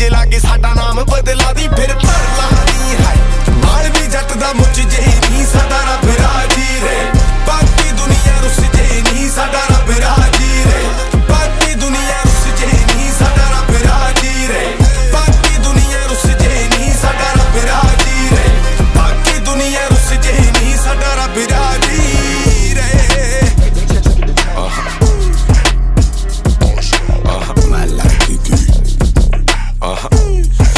ਜੇ ਲਾਗੇ ਸਾਡਾ ਨਾਮ ਬਦਲਾ ਦੀ ਫਿਰ ਧਰ ਲਾਣੀ ਹੈ ਨਾਲ ਵੀ ਜੱਟ ਦਾ ਮੁੱਚ ਜੇ ਨਹੀਂ ਸਾਡਾ ਰੱਬ ਰਾਜੀ ਰੇ ਬਾਕੀ ਦੁਨੀਆ ਰੁੱਸ ਜੇ ਨਹੀਂ ਸਾਡਾ ਰੱਬ ਰਾਜੀ ਰੇ ਬਾਕੀ ਦੁਨੀਆ ਰੁੱਸ ਜੇ ਨਹੀਂ ਸਾਡਾ ਰੱਬ ਰਾਜੀ ਰੇ ਬਾਕੀ ਦੁਨੀਆ ਰੁੱਸ ਜੇ ਨਹੀਂ ਸਾਡਾ ਰੱਬ ਰਾਜੀ ਰੇ ਬਾਕੀ ਦੁਨੀਆ ਰੁੱਸ ਜੇ ਨਹੀਂ ਸਾਡਾ ਰੱਬ